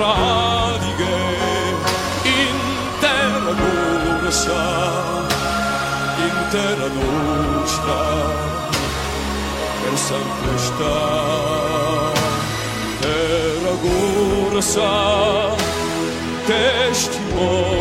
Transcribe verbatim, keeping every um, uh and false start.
Adige intera corsa, intera nostra per sempre sta. Terra corsa, testi